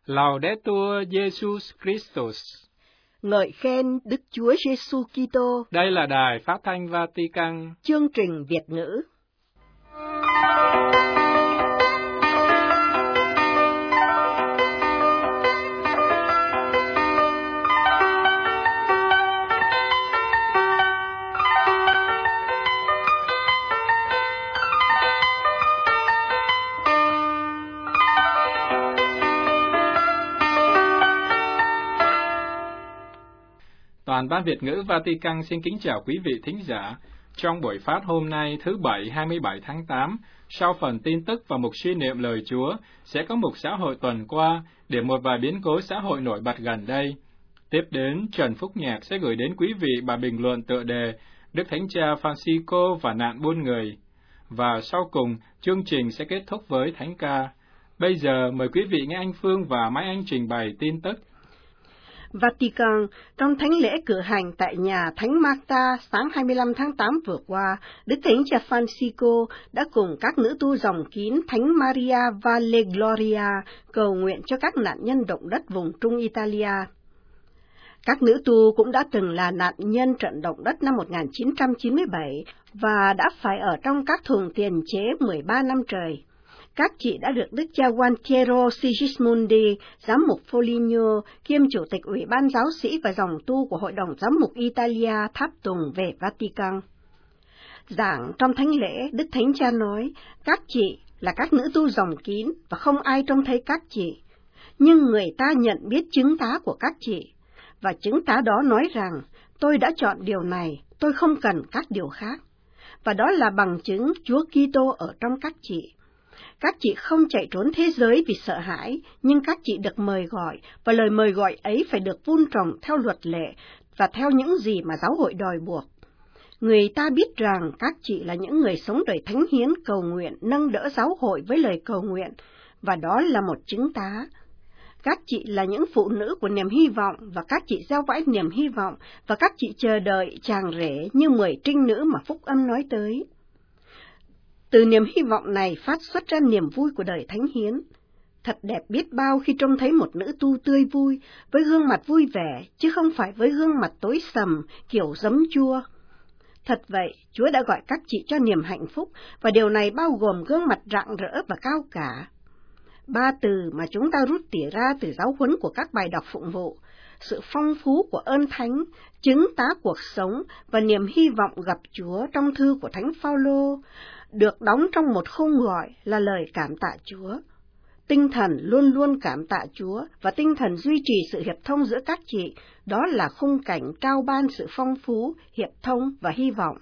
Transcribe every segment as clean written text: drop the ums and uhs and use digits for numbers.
Laudetur Jesus Christus. Ngợi khen Đức Chúa Giêsu Kitô. Đây là Đài Phát thanh Vatican. Chương trình Việt ngữ. Toàn ban Việt ngữ Vatican xin kính chào quý vị thính giả. Trong buổi phát hôm nay thứ Bảy 27 tháng 8, sau phần tin tức và mục suy niệm lời Chúa, sẽ có mục xã hội tuần qua để một vài biến cố xã hội nổi bật gần đây. Tiếp đến, Trần Phúc Nhạc sẽ gửi đến quý vị bài bình luận tựa đề Đức Thánh Cha Francisco và nạn buôn người. Và sau cùng, chương trình sẽ kết thúc với Thánh ca. Bây giờ, mời quý vị nghe anh Phương và Mai Anh trình bày tin tức. Vatican, trong thánh lễ cử hành tại nhà Thánh Marta sáng 25 tháng 8 vừa qua, Đức Thánh Cha Francisco đã cùng các nữ tu dòng kín Thánh Maria Valle Gloria cầu nguyện cho các nạn nhân động đất vùng Trung Italia. Các nữ tu cũng đã từng là nạn nhân trận động đất năm 1997 và đã phải ở trong các thùng tiền chế 13 năm trời. Các chị đã được Đức cha Gualtiero Sigismondi, giám mục Foligno, kiêm chủ tịch Ủy ban giáo sĩ và dòng tu của Hội đồng Giám mục Italia tháp tùng về Vatican. Giảng trong thánh lễ, Đức Thánh Cha nói, các chị là các nữ tu dòng kín và không ai trông thấy các chị, nhưng người ta nhận biết chứng tá của các chị, và chứng tá đó nói rằng, tôi đã chọn điều này, tôi không cần các điều khác, và đó là bằng chứng Chúa Kitô ở trong các chị. Các chị không chạy trốn thế giới vì sợ hãi, nhưng các chị được mời gọi, và lời mời gọi ấy phải được vun trồng theo luật lệ và theo những gì mà giáo hội đòi buộc. Người ta biết rằng các chị là những người sống đời thánh hiến cầu nguyện, nâng đỡ giáo hội với lời cầu nguyện, và đó là một chứng tá. Các chị là những phụ nữ của niềm hy vọng, và các chị gieo vãi niềm hy vọng, và các chị chờ đợi chàng rể như 10 trinh nữ mà Phúc Âm nói tới. Từ niềm hy vọng này phát xuất ra niềm vui của đời thánh hiến. Thật đẹp biết bao khi trông thấy một nữ tu tươi vui, với gương mặt vui vẻ, chứ không phải với gương mặt tối sầm, kiểu giấm chua. Thật vậy, Chúa đã gọi các chị cho niềm hạnh phúc, và điều này bao gồm gương mặt rạng rỡ và cao cả. Ba từ mà chúng ta rút tỉa ra từ giáo huấn của các bài đọc phụng vụ, sự phong phú của ơn thánh, chứng tá cuộc sống và niềm hy vọng gặp Chúa trong thư của Thánh Phaolô, được đóng trong một khung gọi là lời cảm tạ Chúa. Tinh thần luôn luôn cảm tạ Chúa và tinh thần duy trì sự hiệp thông giữa các chị, đó là khung cảnh trao ban sự phong phú, hiệp thông và hy vọng.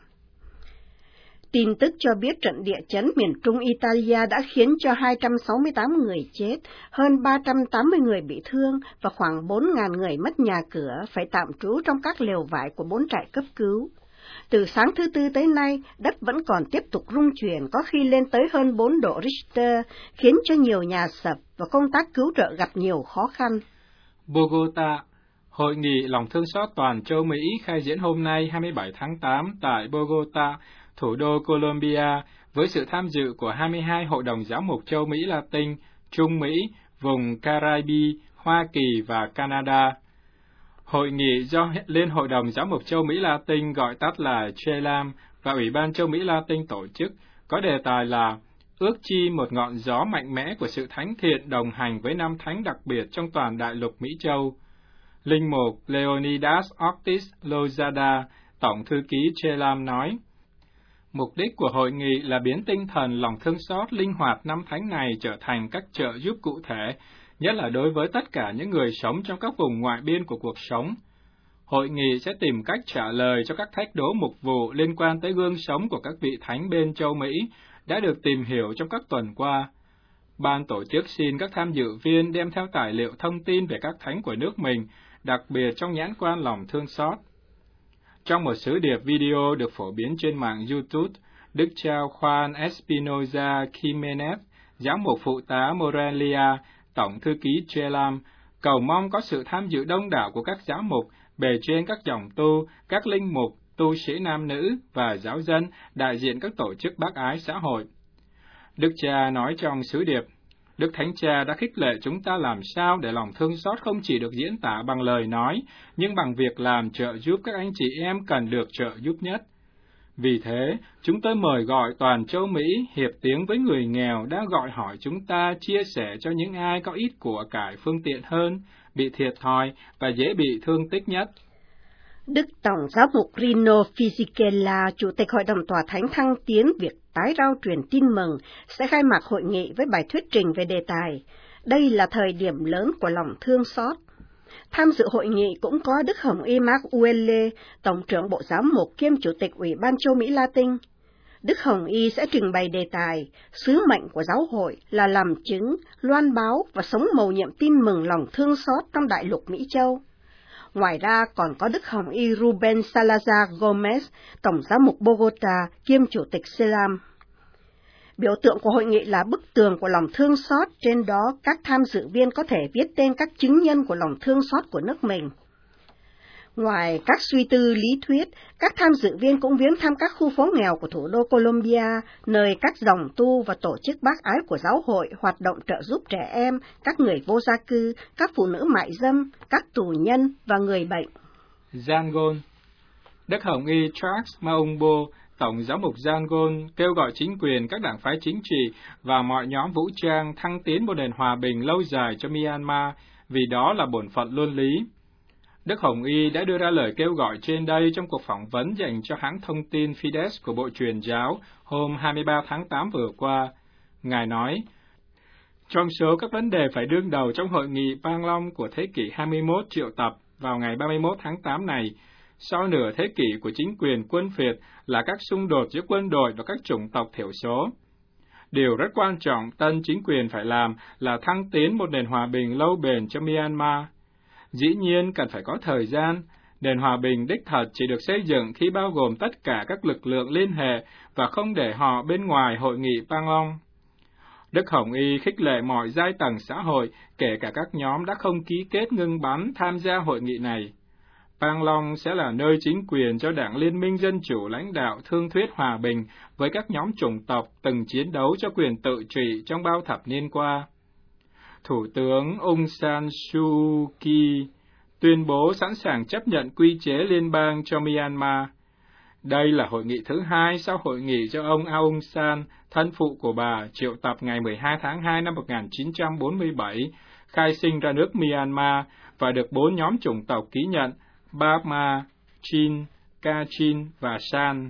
Tin tức cho biết trận địa chấn miền Trung Italia đã khiến cho 268 người chết, hơn 380 người bị thương và khoảng 4.000 người mất nhà cửa phải tạm trú trong các lều vải của 4 trại cấp cứu. Từ sáng thứ Tư tới nay, đất vẫn còn tiếp tục rung chuyển, có khi lên tới hơn 4 độ Richter, khiến cho nhiều nhà sập và công tác cứu trợ gặp nhiều khó khăn. Bogota, Hội nghị lòng thương xót toàn châu Mỹ khai diễn hôm nay 27 tháng 8 tại Bogota, thủ đô Colombia, với sự tham dự của 22 hội đồng giáo mục châu Mỹ Latin, Trung Mỹ, vùng Caribe, Hoa Kỳ và Canada. Hội nghị do Liên Hội đồng Giáo mục châu Mỹ Latin gọi tắt là CHELAM và Ủy ban châu Mỹ Latin tổ chức, có đề tài là ước chi một ngọn gió mạnh mẽ của sự thánh thiện đồng hành với năm thánh đặc biệt trong toàn đại lục Mỹ Châu. Linh mục Leonidas Ortiz Lozada, Tổng thư ký CHELAM nói, mục đích của hội nghị là biến tinh thần lòng thương xót linh hoạt năm thánh này trở thành các trợ giúp cụ thể, nhất là đối với tất cả những người sống trong các vùng ngoại biên của cuộc sống. Hội nghị sẽ tìm cách trả lời cho các thách đố mục vụ liên quan tới gương sống của các vị thánh bên châu Mỹ đã được tìm hiểu trong các tuần qua. Ban tổ chức xin các tham dự viên đem theo tài liệu thông tin về các thánh của nước mình, đặc biệt trong nhãn quan lòng thương xót. Trong một sứ điệp video được phổ biến trên mạng YouTube, Đức cha Juan Espinoza Jimenez, giám mục phụ tá Morelia, Tổng thư ký CHELAM, cầu mong có sự tham dự đông đảo của các giám mục, bề trên các dòng tu, các linh mục, tu sĩ nam nữ và giáo dân đại diện các tổ chức bác ái xã hội. Đức cha nói trong sứ điệp, Đức Thánh Cha đã khích lệ chúng ta làm sao để lòng thương xót không chỉ được diễn tả bằng lời nói, nhưng bằng việc làm trợ giúp các anh chị em cần được trợ giúp nhất. Vì thế, chúng tôi mời gọi toàn châu Mỹ hiệp tiếng với người nghèo đã gọi hỏi chúng ta chia sẻ cho những ai có ít của cải phương tiện hơn, bị thiệt thòi và dễ bị thương tích nhất. Đức Tổng giáo mục Rino Fisichella, Chủ tịch Hội đồng Tòa Thánh thăng tiến việc tái rao truyền tin mừng, sẽ khai mạc hội nghị với bài thuyết trình về đề tài. Đây là thời điểm lớn của lòng thương xót. Tham dự hội nghị cũng có Đức Hồng Y Mark Uelle, Tổng trưởng Bộ Giám mục kiêm Chủ tịch Ủy ban châu Mỹ Latin. Đức Hồng Y sẽ trình bày đề tài, sứ mệnh của giáo hội là làm chứng, loan báo và sống mầu nhiệm tin mừng lòng thương xót trong đại lục Mỹ Châu. Ngoài ra còn có Đức Hồng Y Ruben Salazar Gomez, Tổng giám mục Bogota, kiêm Chủ tịch Selam. Biểu tượng của hội nghị là bức tường của lòng thương xót, trên đó các tham dự viên có thể viết tên các chứng nhân của lòng thương xót của nước mình. Ngoài các suy tư lý thuyết, các tham dự viên cũng viếng thăm các khu phố nghèo của thủ đô Colombia, nơi các dòng tu và tổ chức bác ái của giáo hội hoạt động trợ giúp trẻ em, các người vô gia cư, các phụ nữ mại dâm, các tù nhân và người bệnh. Yangon. Đức Hồng Y Charles Maungbo, Tổng giáo mục Yangon, kêu gọi chính quyền, các đảng phái chính trị và mọi nhóm vũ trang thăng tiến một nền hòa bình lâu dài cho Myanmar, vì đó là bổn phận luân lý. Đức Hồng Y đã đưa ra lời kêu gọi trên đây trong cuộc phỏng vấn dành cho hãng thông tin Fides của Bộ Truyền giáo hôm 23 tháng 8 vừa qua. Ngài nói, trong số các vấn đề phải đương đầu trong hội nghị Panglong của thế kỷ 21 triệu tập vào ngày 31 tháng 8 này, sau nửa thế kỷ của chính quyền quân phiệt là các xung đột giữa quân đội và các chủng tộc thiểu số. Điều rất quan trọng tân chính quyền phải làm là thăng tiến một nền hòa bình lâu bền cho Myanmar. Dĩ nhiên cần phải có thời gian, nền hòa bình đích thật chỉ được xây dựng khi bao gồm tất cả các lực lượng liên hệ và không để họ bên ngoài hội nghị Panglong. Đức Hồng Y khích lệ mọi giai tầng xã hội, kể cả các nhóm đã không ký kết ngưng bắn tham gia hội nghị này. Panglong sẽ là nơi chính quyền cho Đảng Liên minh Dân chủ lãnh đạo thương thuyết hòa bình với các nhóm chủng tộc từng chiến đấu cho quyền tự trị trong bao thập niên qua. Thủ tướng Aung San Suu Kyi tuyên bố sẵn sàng chấp nhận quy chế liên bang cho Myanmar. Đây là hội nghị thứ hai sau hội nghị cho ông Aung San, thân phụ của bà, triệu tập ngày 12 tháng 2 năm 1947, khai sinh ra nước Myanmar và được 4 nhóm chủng tộc ký nhận: Burma, Chin, Kachin và San.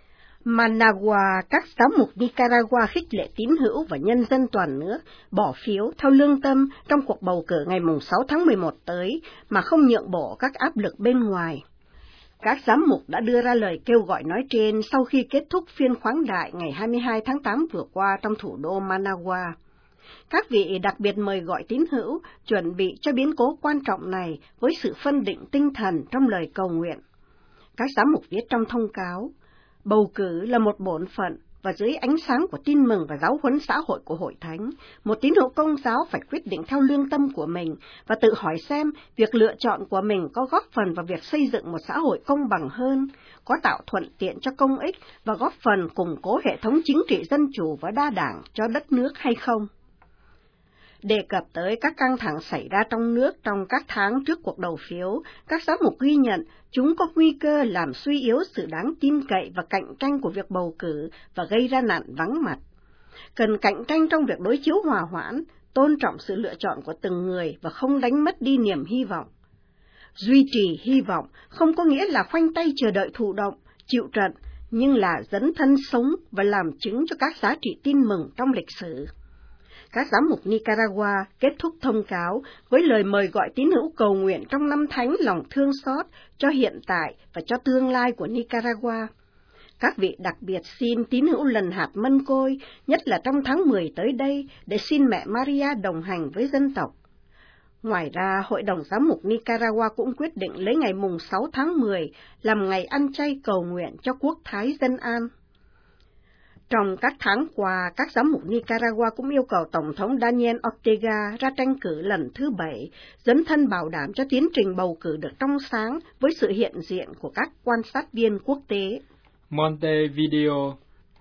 Managua, các giáo mục Nicaragua khích lệ tín hữu và nhân dân toàn nước bỏ phiếu theo lương tâm trong cuộc bầu cử ngày 6 tháng 11 tới mà không nhượng bộ các áp lực bên ngoài. Các giám mục đã đưa ra lời kêu gọi nói trên sau khi kết thúc phiên khoáng đại ngày 22 tháng 8 vừa qua trong thủ đô Managua. Các vị đặc biệt mời gọi tín hữu chuẩn bị cho biến cố quan trọng này với sự phân định tinh thần trong lời cầu nguyện. Các giám mục viết trong thông cáo, bầu cử là một bổn phận và dưới ánh sáng của tin mừng và giáo huấn xã hội của Hội Thánh, một tín hữu Công giáo phải quyết định theo lương tâm của mình và tự hỏi xem việc lựa chọn của mình có góp phần vào việc xây dựng một xã hội công bằng hơn, có tạo thuận tiện cho công ích và góp phần củng cố hệ thống chính trị dân chủ và đa đảng cho đất nước hay không. Đề cập tới các căng thẳng xảy ra trong nước trong các tháng trước cuộc đầu phiếu, các giám mục ghi nhận chúng có nguy cơ làm suy yếu sự đáng tin cậy và cạnh tranh của việc bầu cử và gây ra nạn vắng mặt. Cần cạnh tranh trong việc đối chiếu hòa hoãn, tôn trọng sự lựa chọn của từng người và không đánh mất đi niềm hy vọng. Duy trì hy vọng không có nghĩa là khoanh tay chờ đợi thụ động, chịu trận, nhưng là dấn thân sống và làm chứng cho các giá trị tin mừng trong lịch sử. Các giám mục Nicaragua kết thúc thông cáo với lời mời gọi tín hữu cầu nguyện trong năm thánh lòng thương xót cho hiện tại và cho tương lai của Nicaragua. Các vị đặc biệt xin tín hữu lần hạt mân côi, nhất là trong tháng 10 tới đây, để xin mẹ Maria đồng hành với dân tộc. Ngoài ra, Hội đồng Giám mục Nicaragua cũng quyết định lấy ngày 6 tháng 10 làm ngày ăn chay cầu nguyện cho quốc thái dân an. Trong các tháng qua, các giám mục Nicaragua cũng yêu cầu Tổng thống Daniel Ortega ra tranh cử lần thứ 7, dấn thân bảo đảm cho tiến trình bầu cử được trong sáng với sự hiện diện của các quan sát viên quốc tế. Montevideo.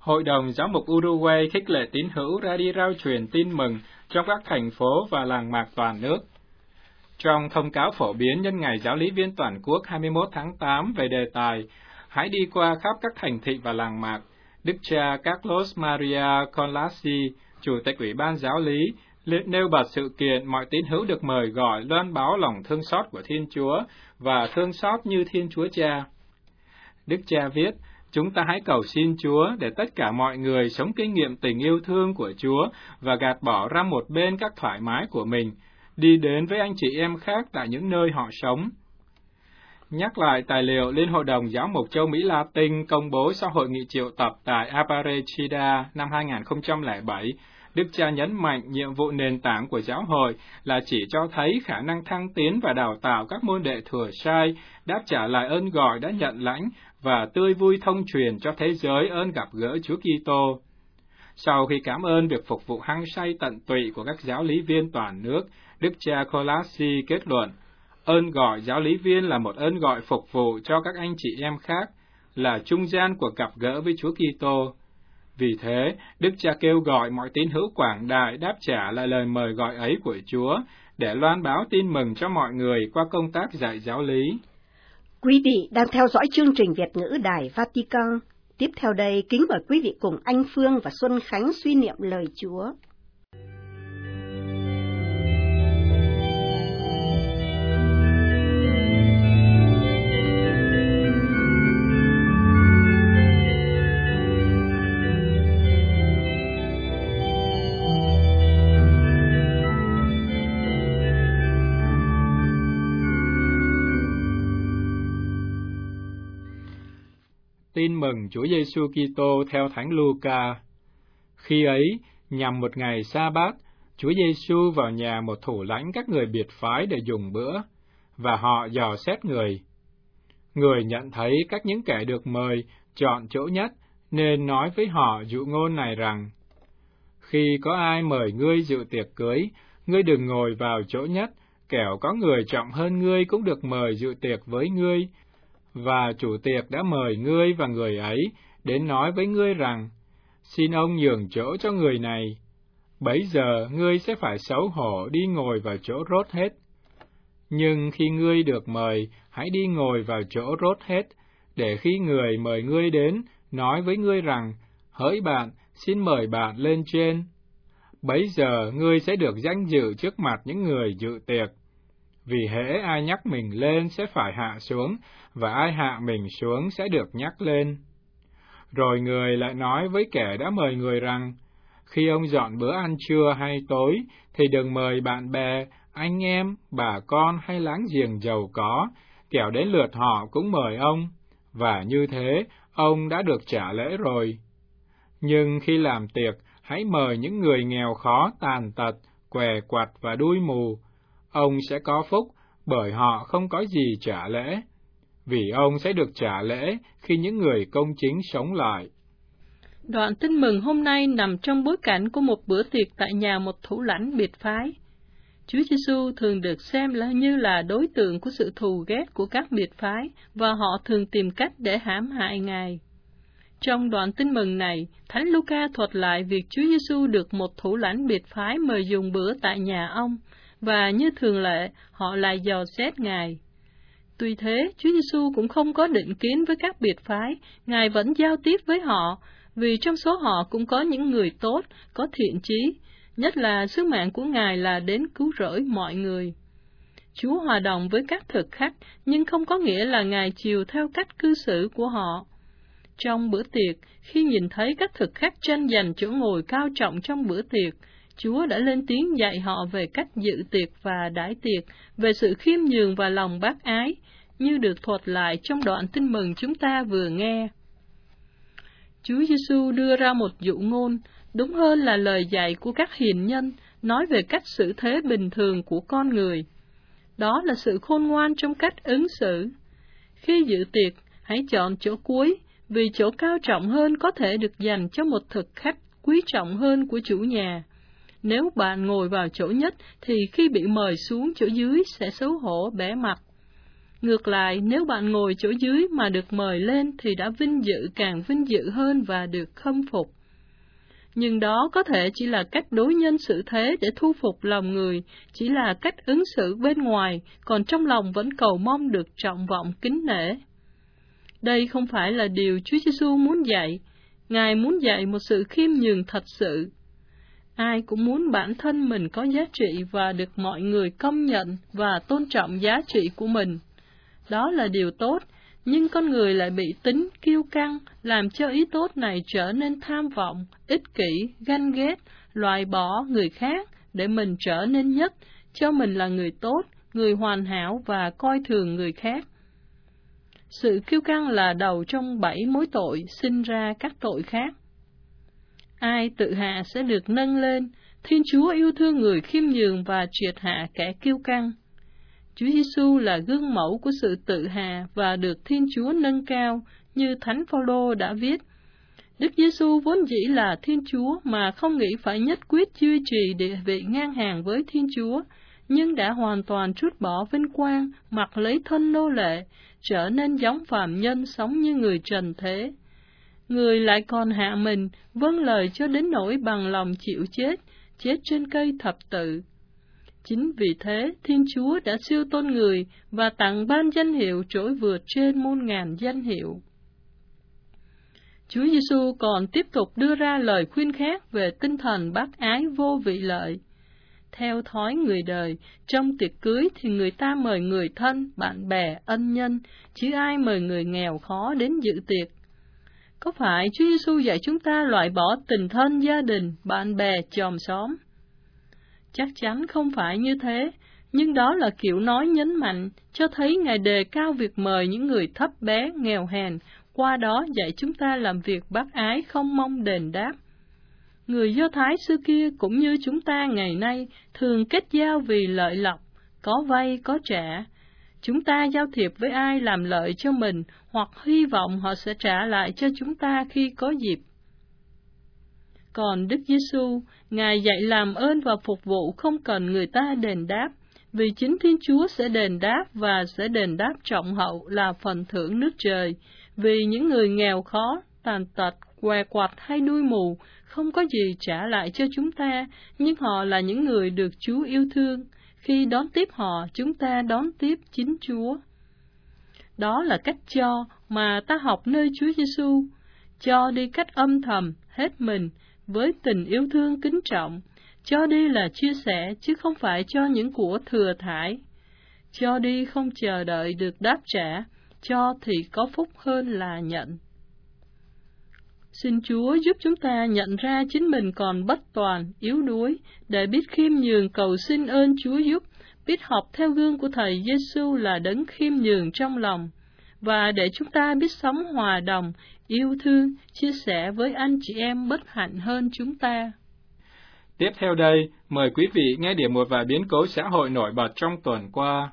Hội đồng Giám mục Uruguay khích lệ tín hữu ra đi rao truyền tin mừng trong các thành phố và làng mạc toàn nước. Trong thông cáo phổ biến nhân ngày Giáo lý viên toàn quốc 21 tháng 8 về đề tài Hãy đi qua khắp các thành thị và làng mạc, Đức cha Carlos Maria Conlassi, Chủ tịch Ủy ban Giáo lý, nêu bật sự kiện mọi tín hữu được mời gọi loan báo lòng thương xót của Thiên Chúa và thương xót như Thiên Chúa Cha. Đức cha viết, chúng ta hãy cầu xin Chúa để tất cả mọi người sống kinh nghiệm tình yêu thương của Chúa và gạt bỏ ra một bên các thoải mái của mình, đi đến với anh chị em khác tại những nơi họ sống. Nhắc lại tài liệu Liên Hội đồng Giáo mục châu Mỹ Latin công bố sau hội nghị triệu tập tại Aparecida năm 2007, Đức cha nhấn mạnh nhiệm vụ nền tảng của giáo hội là chỉ cho thấy khả năng thăng tiến và đào tạo các môn đệ thừa sai, đáp trả lại ơn gọi đã nhận lãnh và tươi vui thông truyền cho thế giới ơn gặp gỡ Chúa Kitô. Sau khi cảm ơn việc phục vụ hăng say tận tụy của các giáo lý viên toàn nước, Đức cha Colassi kết luận, ơn gọi giáo lý viên là một ơn gọi phục vụ cho các anh chị em khác, là trung gian của gặp gỡ với Chúa Kitô. Vì thế, Đức cha kêu gọi mọi tín hữu quảng đại đáp trả lại lời mời gọi ấy của Chúa, để loan báo tin mừng cho mọi người qua công tác dạy giáo lý. Quý vị đang theo dõi chương trình Việt ngữ Đài Vatican. Tiếp theo đây, kính mời quý vị cùng Anh Phương và Xuân Khánh suy niệm lời Chúa. Tin mừng Chúa Giêsu Kitô theo Thánh Luca. Khi ấy, nhằm một ngày sa-bát, Chúa Giêsu vào nhà một thủ lãnh các người biệt phái để dùng bữa, và họ dò xét người. Người nhận thấy các những kẻ được mời chọn chỗ nhất, nên nói với họ dụ ngôn này rằng: Khi có ai mời ngươi dự tiệc cưới, ngươi đừng ngồi vào chỗ nhất, kẻo có người trọng hơn ngươi cũng được mời dự tiệc với ngươi. Và chủ tiệc đã mời ngươi và người ấy đến nói với ngươi rằng, xin ông nhường chỗ cho người này. Bấy giờ ngươi sẽ phải xấu hổ đi ngồi vào chỗ rốt hết. Nhưng khi ngươi được mời, hãy đi ngồi vào chỗ rốt hết, để khi người mời ngươi đến, nói với ngươi rằng, hỡi bạn, xin mời bạn lên trên. Bấy giờ ngươi sẽ được danh dự trước mặt những người dự tiệc. Vì hễ ai nhắc mình lên sẽ phải hạ xuống, và ai hạ mình xuống sẽ được nhắc lên. Rồi người lại nói với kẻ đã mời người rằng, khi ông dọn bữa ăn trưa hay tối, thì đừng mời bạn bè, anh em, bà con hay láng giềng giàu có, kẻo đến lượt họ cũng mời ông, và như thế, ông đã được trả lễ rồi. Nhưng khi làm tiệc, hãy mời những người nghèo khó tàn tật, què quặt và đuôi mù. Ông sẽ có phúc, bởi họ không có gì trả lễ, vì ông sẽ được trả lễ khi những người công chính sống lại. Đoạn tin mừng hôm nay nằm trong bối cảnh của một bữa tiệc tại nhà một thủ lãnh biệt phái. Chúa Giêsu thường được xem như là đối tượng của sự thù ghét của các biệt phái, và họ thường tìm cách để hãm hại Ngài. Trong đoạn tin mừng này, Thánh Luca thuật lại việc Chúa Giêsu được một thủ lãnh biệt phái mời dùng bữa tại nhà ông, và như thường lệ, họ lại dò xét Ngài. Tuy thế, Chúa Giêsu cũng không có định kiến với các biệt phái, Ngài vẫn giao tiếp với họ, vì trong số họ cũng có những người tốt, có thiện chí, nhất là sứ mạng của Ngài là đến cứu rỗi mọi người. Chúa hòa đồng với các thực khách, nhưng không có nghĩa là Ngài chiều theo cách cư xử của họ. Trong bữa tiệc, khi nhìn thấy các thực khách tranh giành chỗ ngồi cao trọng trong bữa tiệc, Chúa đã lên tiếng dạy họ về cách dự tiệc và đãi tiệc, về sự khiêm nhường và lòng bác ái, như được thuật lại trong đoạn tin mừng chúng ta vừa nghe. Chúa Giêsu đưa ra một dụ ngôn, đúng hơn là lời dạy của các hiền nhân, nói về cách xử thế bình thường của con người. Đó là sự khôn ngoan trong cách ứng xử. Khi dự tiệc, hãy chọn chỗ cuối, vì chỗ cao trọng hơn có thể được dành cho một thực khách quý trọng hơn của chủ nhà. Nếu bạn ngồi vào chỗ nhất, thì khi bị mời xuống chỗ dưới sẽ xấu hổ bẽ mặt. Ngược lại, nếu bạn ngồi chỗ dưới mà được mời lên thì đã vinh dự càng vinh dự hơn và được khâm phục. Nhưng đó có thể chỉ là cách đối nhân xử thế để thu phục lòng người, chỉ là cách ứng xử bên ngoài, còn trong lòng vẫn cầu mong được trọng vọng kính nể. Đây không phải là điều Chúa Giêsu muốn dạy. Ngài muốn dạy một sự khiêm nhường thật sự. Ai cũng muốn bản thân mình có giá trị và được mọi người công nhận và tôn trọng giá trị của mình. Đó là điều tốt, nhưng con người lại bị tính kiêu căng, làm cho ý tốt này trở nên tham vọng, ích kỷ, ganh ghét, loại bỏ người khác để mình trở nên nhất, cho mình là người tốt, người hoàn hảo và coi thường người khác. Sự kiêu căng là đầu trong 7 mối tội, sinh ra các tội khác. Ai tự hạ sẽ được nâng lên. Thiên Chúa yêu thương người khiêm nhường và triệt hạ kẻ kiêu căng. Chúa Giêsu là gương mẫu của sự tự hạ và được Thiên Chúa nâng cao, như Thánh Phaolô đã viết. Đức Giêsu vốn dĩ là Thiên Chúa mà không nghĩ phải nhất quyết duy trì địa vị ngang hàng với Thiên Chúa, nhưng đã hoàn toàn trút bỏ vinh quang, mặc lấy thân nô lệ, trở nên giống phàm nhân sống như người trần thế. Người lại còn hạ mình, vâng lời cho đến nỗi bằng lòng chịu chết, chết trên cây thập tự. Chính vì thế, Thiên Chúa đã siêu tôn người và tặng ban danh hiệu trỗi vượt trên muôn ngàn danh hiệu. Chúa Giêsu còn tiếp tục đưa ra lời khuyên khác về tinh thần bác ái vô vị lợi. Theo thói người đời, trong tiệc cưới thì người ta mời người thân, bạn bè, ân nhân, chứ ai mời người nghèo khó đến dự tiệc. Có phải Chúa Giêsu dạy chúng ta loại bỏ tình thân gia đình, bạn bè, chòm xóm? Chắc chắn không phải như thế, nhưng đó là kiểu nói nhấn mạnh, cho thấy Ngài đề cao việc mời những người thấp bé, nghèo hèn, qua đó dạy chúng ta làm việc bác ái không mong đền đáp. Người Do Thái xưa kia cũng như chúng ta ngày nay thường kết giao vì lợi lộc, có vay có trả. Chúng ta giao thiệp với ai làm lợi cho mình hoặc hy vọng họ sẽ trả lại cho chúng ta khi có dịp. Còn Đức Giêsu, Ngài dạy làm ơn và phục vụ không cần người ta đền đáp, vì chính Thiên Chúa sẽ đền đáp và sẽ đền đáp trọng hậu là phần thưởng nước trời, vì những người nghèo khó, tàn tật, què quặt hay đuôi mù không có gì trả lại cho chúng ta, nhưng họ là những người được Chúa yêu thương. Khi đón tiếp họ, chúng ta đón tiếp chính Chúa. Đó là cách cho mà ta học nơi Chúa Giêsu, cho đi cách âm thầm, hết mình, với tình yêu thương kính trọng. Cho đi là chia sẻ, chứ không phải cho những của thừa thãi. Cho đi không chờ đợi được đáp trả, cho thì có phúc hơn là nhận. Xin Chúa giúp chúng ta nhận ra chính mình còn bất toàn, yếu đuối, để biết khiêm nhường cầu xin ơn Chúa giúp, biết học theo gương của Thầy Giêsu là đấng khiêm nhường trong lòng, và để chúng ta biết sống hòa đồng, yêu thương, chia sẻ với anh chị em bất hạnh hơn chúng ta. Tiếp theo đây, mời quý vị nghe điểm một vài biến cố xã hội nổi bật trong tuần qua.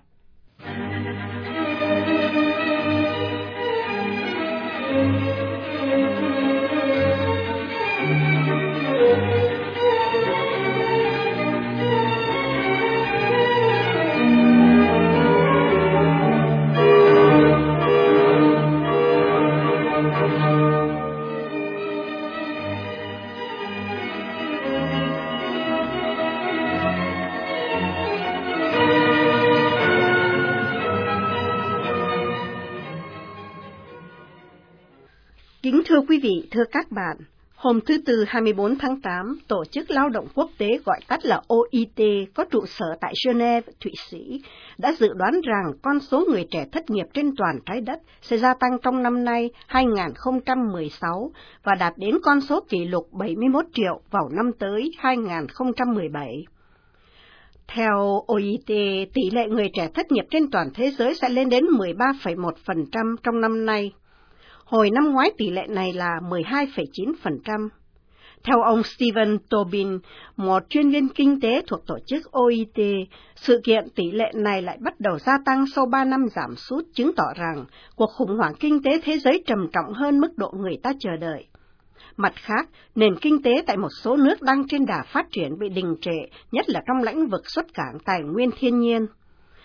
Kính thưa quý vị, thưa các bạn, hôm thứ Tư 24 tháng 8, Tổ chức Lao động Quốc tế gọi tắt là OIT có trụ sở tại Geneva, Thụy Sĩ, đã dự đoán rằng con số người trẻ thất nghiệp trên toàn trái đất sẽ gia tăng trong năm nay 2016 và đạt đến con số kỷ lục 71 triệu vào năm tới 2017. Theo OIT, tỷ lệ người trẻ thất nghiệp trên toàn thế giới sẽ lên đến 13,1% trong năm nay. Hồi năm ngoái tỷ lệ này là 12,9%. Theo ông Stephen Tobin, một chuyên viên kinh tế thuộc tổ chức OIT, sự kiện tỷ lệ này lại bắt đầu gia tăng sau 3 năm giảm sút, chứng tỏ rằng cuộc khủng hoảng kinh tế thế giới trầm trọng hơn mức độ người ta chờ đợi. Mặt khác, nền kinh tế tại một số nước đang trên đà phát triển bị đình trệ, nhất là trong lĩnh vực xuất cảng tài nguyên thiên nhiên.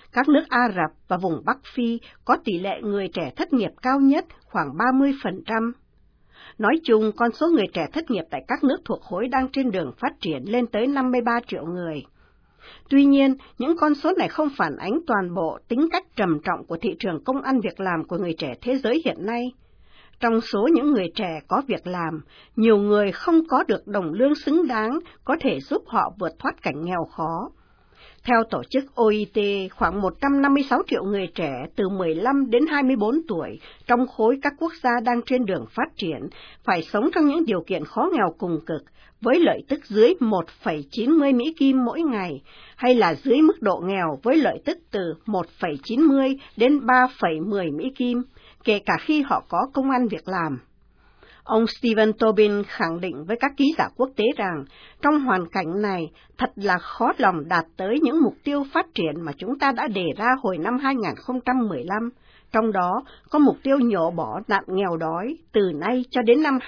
Các nước Ả Rập và vùng Bắc Phi có tỷ lệ người trẻ thất nghiệp cao nhất, khoảng 30%. Nói chung, con số người trẻ thất nghiệp tại các nước thuộc khối đang trên đường phát triển lên tới 53 triệu người. Tuy nhiên, những con số này không phản ánh toàn bộ tính cách trầm trọng của thị trường công ăn việc làm của người trẻ thế giới hiện nay. Trong số những người trẻ có việc làm, nhiều người không có được đồng lương xứng đáng có thể giúp họ vượt thoát cảnh nghèo khó. Theo tổ chức OIT, khoảng 156 triệu người trẻ từ 15 đến 24 tuổi trong khối các quốc gia đang trên đường phát triển phải sống trong những điều kiện khó nghèo cùng cực, với lợi tức dưới 1,90 Mỹ Kim mỗi ngày, hay là dưới mức độ nghèo với lợi tức từ 1,90 đến 3,10 Mỹ Kim, kể cả khi họ có công ăn việc làm. Ông Stephen Tobin khẳng định với các ký giả quốc tế rằng, trong hoàn cảnh này, thật là khó lòng đạt tới những mục tiêu phát triển mà chúng ta đã đề ra hồi năm 2015, trong đó có mục tiêu nhổ bỏ nạn nghèo đói từ nay cho đến năm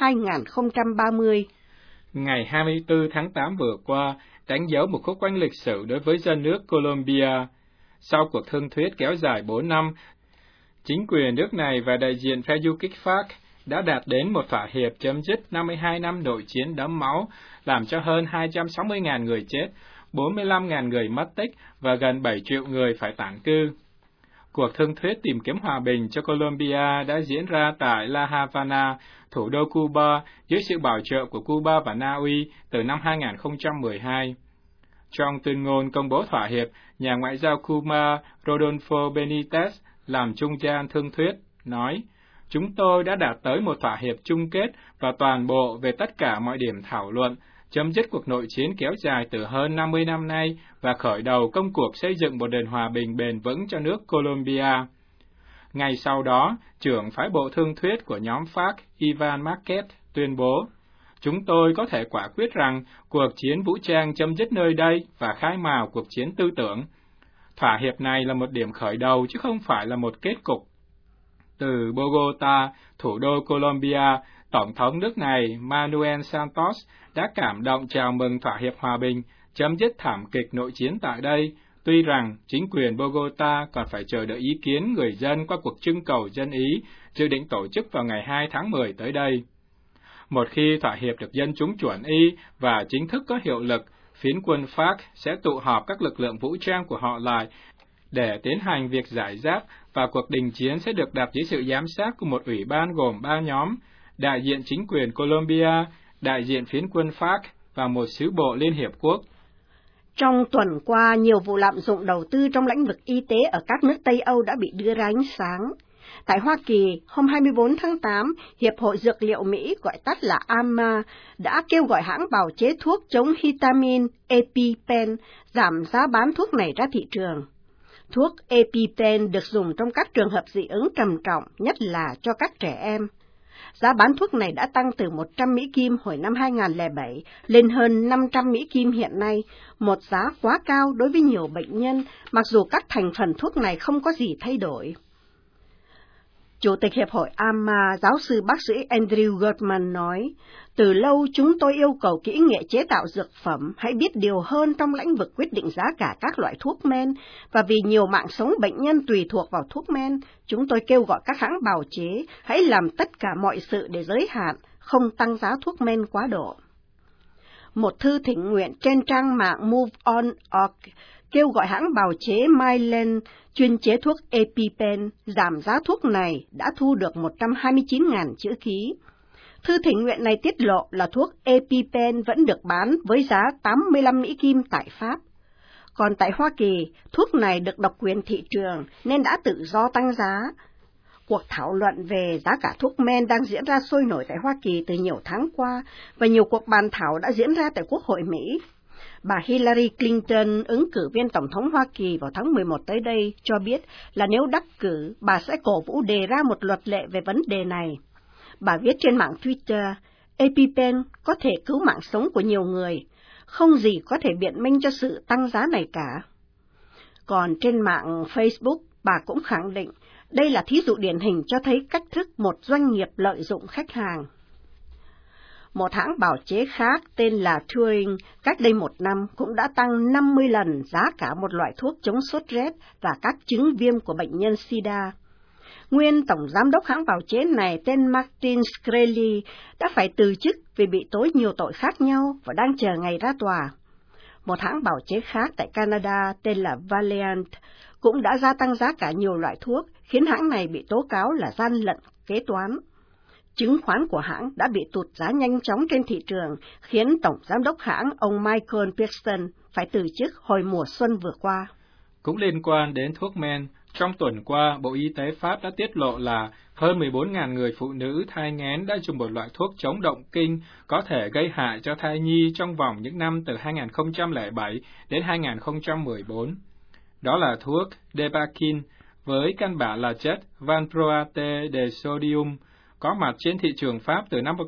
2030. Ngày 24 tháng 8 vừa qua, đánh dấu một khúc quanh lịch sử đối với dân nước Colombia. Sau cuộc thương thuyết kéo dài 4 năm, chính quyền nước này và đại diện phe du kích FARC đã đạt đến một thỏa hiệp chấm dứt 52 năm nội chiến đẫm máu, làm cho hơn 260.000 người chết, 45.000 người mất tích và gần 7 triệu người phải tản cư. Cuộc thương thuyết tìm kiếm hòa bình cho Colombia đã diễn ra tại La Habana, thủ đô Cuba, dưới sự bảo trợ của Cuba và Na Uy từ năm 2012. Trong tuyên ngôn công bố thỏa hiệp, nhà ngoại giao Cuba Rodolfo Benitez làm trung gian thương thuyết, nói, chúng tôi đã đạt tới một thỏa hiệp chung kết và toàn bộ về tất cả mọi điểm thảo luận, chấm dứt cuộc nội chiến kéo dài từ hơn 50 năm nay và khởi đầu công cuộc xây dựng một nền hòa bình bền vững cho nước Colombia. Ngày sau đó, trưởng phái bộ thương thuyết của nhóm FARC Ivan Marquez tuyên bố, chúng tôi có thể quả quyết rằng cuộc chiến vũ trang chấm dứt nơi đây và khai mào cuộc chiến tư tưởng. Thỏa hiệp này là một điểm khởi đầu chứ không phải là một kết cục. Từ Bogota, thủ đô Colombia, Tổng thống nước này Manuel Santos đã cảm động chào mừng thỏa hiệp hòa bình, chấm dứt thảm kịch nội chiến tại đây, tuy rằng chính quyền Bogota còn phải chờ đợi ý kiến người dân qua cuộc trưng cầu dân Ý dự định tổ chức vào ngày 2 tháng 10 tới đây. Một khi thỏa hiệp được dân chúng chuẩn y và chính thức có hiệu lực, phiến quân FARC sẽ tụ họp các lực lượng vũ trang của họ lại để tiến hành việc giải giáp và cuộc đình chiến sẽ được đặt dưới sự giám sát của một ủy ban gồm 3 nhóm, đại diện chính quyền Colombia, đại diện phiến quân FARC và một sứ bộ Liên Hiệp Quốc. Trong tuần qua, nhiều vụ lạm dụng đầu tư trong lĩnh vực y tế ở các nước Tây Âu đã bị đưa ra ánh sáng. Tại Hoa Kỳ, hôm 24 tháng 8, Hiệp hội Dược liệu Mỹ, gọi tắt là AMA, đã kêu gọi hãng bào chế thuốc chống histamine EpiPen giảm giá bán thuốc này ra thị trường. Thuốc EpiPen được dùng trong các trường hợp dị ứng trầm trọng, nhất là cho các trẻ em. Giá bán thuốc này đã tăng từ 100 Mỹ Kim hồi năm 2007 lên hơn 500 Mỹ Kim hiện nay, một giá quá cao đối với nhiều bệnh nhân, mặc dù các thành phần thuốc này không có gì thay đổi. Chủ tịch Hiệp hội AMA, giáo sư bác sĩ Andrew Goodman nói, từ lâu chúng tôi yêu cầu kỹ nghệ chế tạo dược phẩm hãy biết điều hơn trong lĩnh vực quyết định giá cả các loại thuốc men, và vì nhiều mạng sống bệnh nhân tùy thuộc vào thuốc men, chúng tôi kêu gọi các hãng bào chế hãy làm tất cả mọi sự để giới hạn, không tăng giá thuốc men quá độ. Một thư thỉnh nguyện trên trang mạng MoveOn.org kêu gọi hãng bào chế Mylan chuyên chế thuốc EpiPen giảm giá thuốc này đã thu được 129.000 chữ ký. Thư thỉnh nguyện này tiết lộ là thuốc EpiPen vẫn được bán với giá 85 Mỹ Kim tại Pháp. Còn tại Hoa Kỳ, thuốc này được độc quyền thị trường nên đã tự do tăng giá. Cuộc thảo luận về giá cả thuốc men đang diễn ra sôi nổi tại Hoa Kỳ từ nhiều tháng qua, và nhiều cuộc bàn thảo đã diễn ra tại Quốc hội Mỹ. Bà Hillary Clinton, ứng cử viên Tổng thống Hoa Kỳ vào tháng 11 tới đây, cho biết là nếu đắc cử, bà sẽ cổ vũ đề ra một luật lệ về vấn đề này. Bà viết trên mạng Twitter, EpiPen có thể cứu mạng sống của nhiều người, không gì có thể biện minh cho sự tăng giá này cả. Còn trên mạng Facebook, bà cũng khẳng định đây là thí dụ điển hình cho thấy cách thức một doanh nghiệp lợi dụng khách hàng. Một hãng bào chế khác tên là Turing cách đây 1 năm cũng đã tăng 50 lần giá cả một loại thuốc chống sốt rét và các chứng viêm của bệnh nhân SIDA. Nguyên tổng giám đốc hãng bào chế này tên Martin Shkreli đã phải từ chức vì bị tố nhiều tội khác nhau và đang chờ ngày ra tòa. Một hãng bào chế khác tại Canada tên là Valeant cũng đã gia tăng giá cả nhiều loại thuốc, khiến hãng này bị tố cáo là gian lận kế toán. Chứng khoán của hãng đã bị tụt giá nhanh chóng trên thị trường, khiến tổng giám đốc hãng ông Michael Pearson phải từ chức hồi mùa xuân vừa qua. Cũng liên quan đến thuốc men, trong tuần qua, Bộ Y tế Pháp đã tiết lộ là hơn 14.000 người phụ nữ thai nghén đã dùng một loại thuốc chống động kinh có thể gây hại cho thai nhi trong vòng những năm từ 2007 đến 2014. Đó là thuốc Depakin với căn bản là chất valproate de sodium, có mặt trên thị trường Pháp từ năm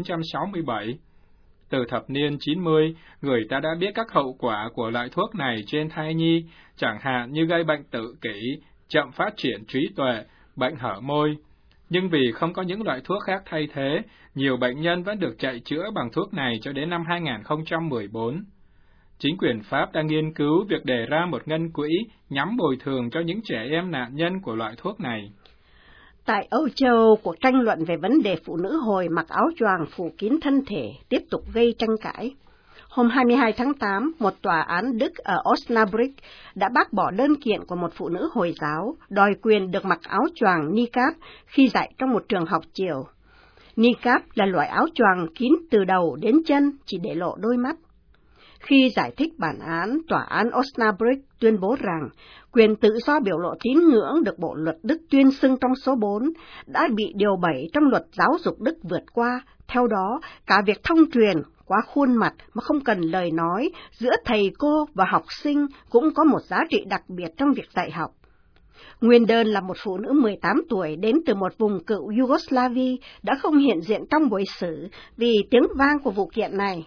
1967. Từ thập niên 90, người ta đã biết các hậu quả của loại thuốc này trên thai nhi, chẳng hạn như gây bệnh tự kỷ, chậm phát triển trí tuệ, bệnh hở môi. Nhưng vì không có những loại thuốc khác thay thế, nhiều bệnh nhân vẫn được chạy chữa bằng thuốc này cho đến năm 2014. Chính quyền Pháp đang nghiên cứu việc đề ra một ngân quỹ nhằm bồi thường cho những trẻ em nạn nhân của loại thuốc này. Tại Âu Châu, cuộc tranh luận về vấn đề phụ nữ hồi mặc áo choàng phủ kín thân thể tiếp tục gây tranh cãi. Hôm 22 tháng 8, một tòa án Đức ở Osnabrück đã bác bỏ đơn kiện của một phụ nữ Hồi giáo đòi quyền được mặc áo choàng niqab khi dạy trong một trường học chiều. Niqab là loại áo choàng kín từ đầu đến chân, chỉ để lộ đôi mắt. Khi giải thích bản án, tòa án Osnabrück tuyên bố rằng quyền tự do biểu lộ tín ngưỡng được Bộ luật Đức tuyên xưng trong số 4 đã bị điều 7 trong luật giáo dục Đức vượt qua. Theo đó, cả việc thông truyền qua khuôn mặt mà không cần lời nói giữa thầy cô và học sinh cũng có một giá trị đặc biệt trong việc dạy học. Nguyên đơn là một phụ nữ 18 tuổi đến từ một vùng cựu Yugoslavia đã không hiện diện trong buổi xử vì tiếng vang của vụ kiện này.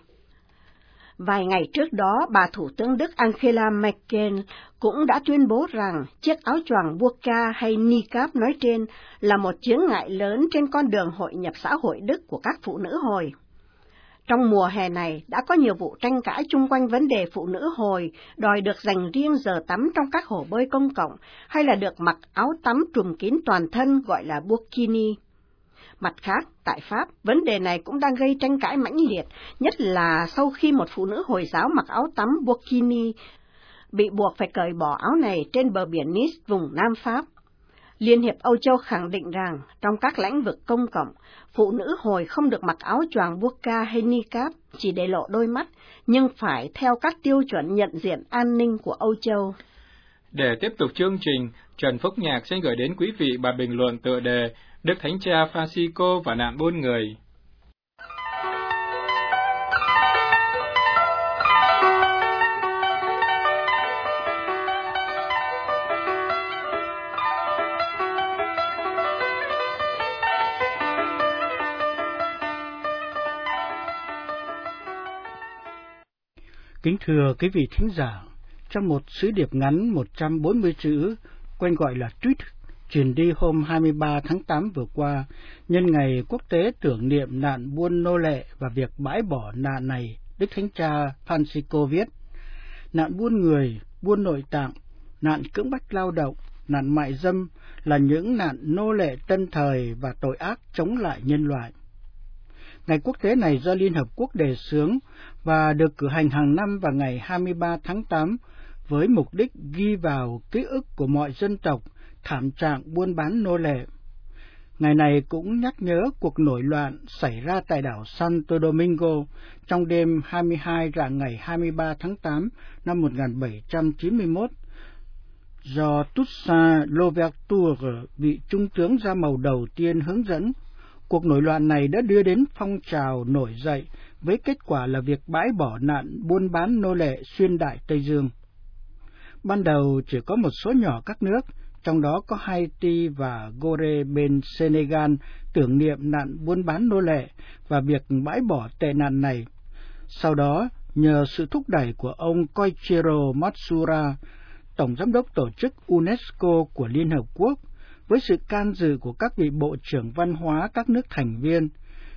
Vài ngày trước đó, bà Thủ tướng Đức Angela Merkel cũng đã tuyên bố rằng chiếc áo choàng burqa hay niqab nói trên là một chướng ngại lớn trên con đường hội nhập xã hội Đức của các phụ nữ Hồi. Trong mùa hè này, đã có nhiều vụ tranh cãi chung quanh vấn đề phụ nữ Hồi đòi được dành riêng giờ tắm trong các hồ bơi công cộng hay là được mặc áo tắm trùm kín toàn thân gọi là burkini. Mặt khác, tại Pháp, vấn đề này cũng đang gây tranh cãi mãnh liệt, nhất là sau khi một phụ nữ Hồi giáo mặc áo tắm burkini bị buộc phải cởi bỏ áo này trên bờ biển Nice, vùng Nam Pháp. Liên hiệp Âu Châu khẳng định rằng, trong các lĩnh vực công cộng, phụ nữ Hồi không được mặc áo choàng burqa hay niqab, chỉ để lộ đôi mắt, nhưng phải theo các tiêu chuẩn nhận diện an ninh của Âu Châu. Để tiếp tục chương trình, Trần Phúc Nhạc sẽ gửi đến quý vị bài bình luận tựa đề Đức Thánh Cha Francisco và nạn buôn người. Kính thưa quý vị thính giả, trong một sứ điệp ngắn 140 chữ, quen gọi là tweet, truyền đi hôm 23 tháng 8 vừa qua, nhân ngày quốc tế tưởng niệm nạn buôn nô lệ và việc bãi bỏ nạn này, Đức Thánh Cha Francisco viết: nạn buôn người, buôn nội tạng, nạn cưỡng bách lao động, nạn mại dâm là những nạn nô lệ tân thời và tội ác chống lại nhân loại. Ngày quốc tế này do Liên Hợp Quốc đề xướng và được cử hành hàng năm vào ngày 23 tháng 8 với mục đích ghi vào ký ức của mọi dân tộc thảm trạng buôn bán nô lệ. Ngày này cũng nhắc nhớ cuộc nổi loạn xảy ra tại đảo Santo Domingo trong đêm 22 rạng ngày 23 tháng 8 năm 1791, do Toussaint Louverture, vị trung tướng da màu đầu tiên hướng dẫn. Cuộc nổi loạn này đã đưa đến phong trào nổi dậy với kết quả là việc bãi bỏ nạn buôn bán nô lệ xuyên Đại Tây Dương. Ban đầu chỉ có một số nhỏ các nước, trong đó có Haiti và Gore bên Senegal, tưởng niệm nạn buôn bán nô lệ và việc bãi bỏ tệ nạn này. Sau đó, nhờ sự thúc đẩy của ông Koichiro Matsura, Tổng Giám đốc Tổ chức UNESCO của Liên Hợp Quốc, với sự can dự của các vị bộ trưởng văn hóa các nước thành viên,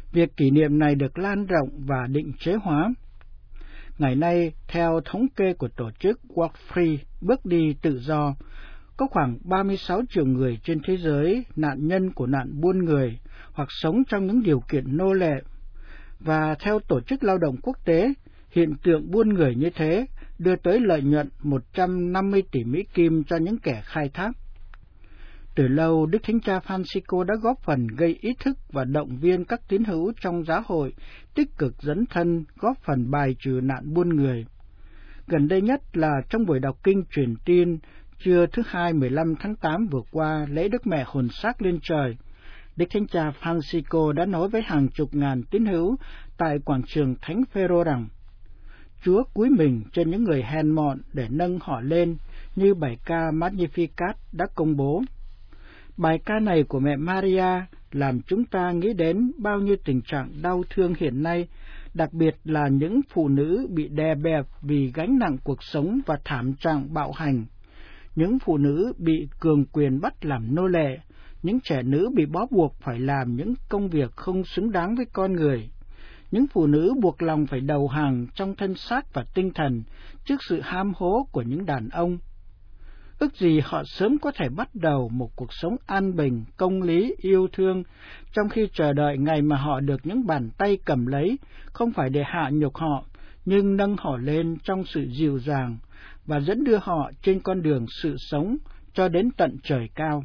Việc kỷ niệm này được lan rộng và định chế hóa. Ngày nay, theo thống kê của tổ chức Walk Free, bước đi tự do, có khoảng 36 triệu người trên thế giới nạn nhân của nạn buôn người hoặc sống trong những điều kiện nô lệ. Và theo Tổ chức Lao động Quốc tế, hiện tượng buôn người như thế đưa tới lợi nhuận 150 tỷ Mỹ Kim cho những kẻ khai thác. Từ lâu, Đức Thánh Cha Francisco đã góp phần gây ý thức và động viên các tín hữu trong giáo hội tích cực dấn thân góp phần bài trừ nạn buôn người. Gần đây nhất là trong buổi đọc kinh truyền tin trưa thứ Hai 15 tháng 8 vừa qua, lễ Đức Mẹ hồn xác lên trời, Đức Thánh Cha Francisco đã nói với hàng chục ngàn tín hữu tại quảng trường Thánh Phêrô rằng: Chúa cúi mình trên những người hèn mọn để nâng họ lên, như bài ca Magnificat đã công bố. Bài ca này của mẹ Maria làm chúng ta nghĩ đến bao nhiêu tình trạng đau thương hiện nay, đặc biệt là những phụ nữ bị đè bẹp vì gánh nặng cuộc sống và thảm trạng bạo hành, những phụ nữ bị cường quyền bắt làm nô lệ, những trẻ nữ bị bó buộc phải làm những công việc không xứng đáng với con người, những phụ nữ buộc lòng phải đầu hàng trong thân xác và tinh thần trước sự ham hố của những đàn ông. Ước gì họ sớm có thể bắt đầu một cuộc sống an bình, công lý, yêu thương, trong khi chờ đợi ngày mà họ được những bàn tay cầm lấy, không phải để hạ nhục họ, nhưng nâng họ lên trong sự dịu dàng và dẫn đưa họ trên con đường sự sống cho đến tận trời cao.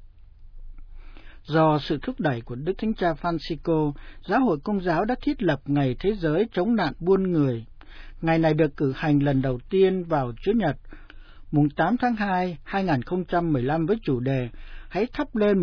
Do sự thúc đẩy của Đức Thánh Cha Francisco, Giáo hội Công giáo đã thiết lập Ngày Thế giới chống nạn buôn người. Ngày này được cử hành lần đầu tiên vào Chủ nhật, mùng 8 tháng 2, 2015 với chủ đề Hãy thắp lên